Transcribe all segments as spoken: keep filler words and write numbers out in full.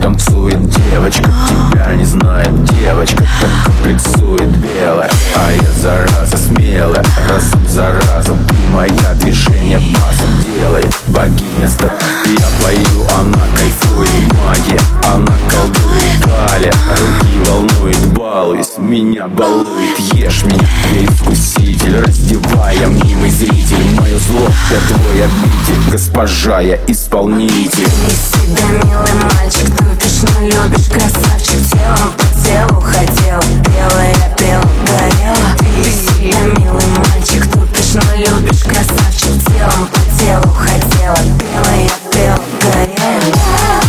танцует девочка, тебя не знает девочка, так комплексует белая. А я зараза смелая, разом за разом, и моя движение басом делает богиня стар. Я пою, она кайфует, магия, она колдует, далее руки волнует, балуюсь, меня балует. Ешь меня, я искуситель, раздевая мнимый зритель. Мое зло, я твой обитель, госпожа, я исполнитель. Ты из себя милый мальчик, тупишь, но любишь, красавчик. Телом по телу хотел, пела я пела, горела. Ты из себя милый мальчик, тупишь, но любишь, красавчик. Телом по телу хотела, пела я пела, горела.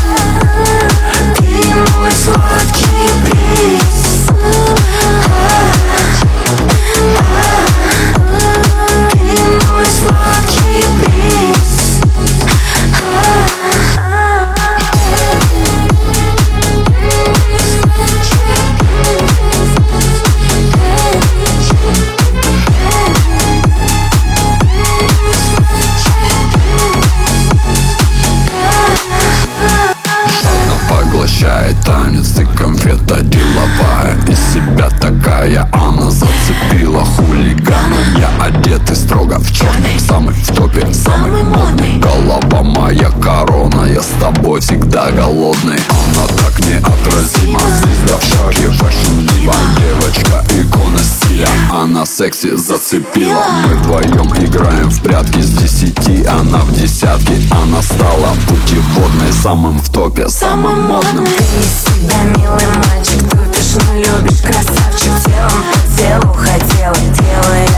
Ты мой сладкий бриз, ты мой сладкий бриз. Поглощает танец и конфета деловая. Из себя такая, она зацепила хулигана. Я одетый строго в черный, самый в топе, самый модный. Голова моя корона, я с тобой всегда голодный. Она так неотразима, звезда в шаге, фэшн дива. Девочка, икона стиля, она секси зацепила. Мы вдвоем играем в прятки, с десяти она в десятке. Она стала путеводной, самым в топе, самым модным. Ты из себя милый мальчик, тупишь, но любишь, красавчик. Телом по телу хотела, делая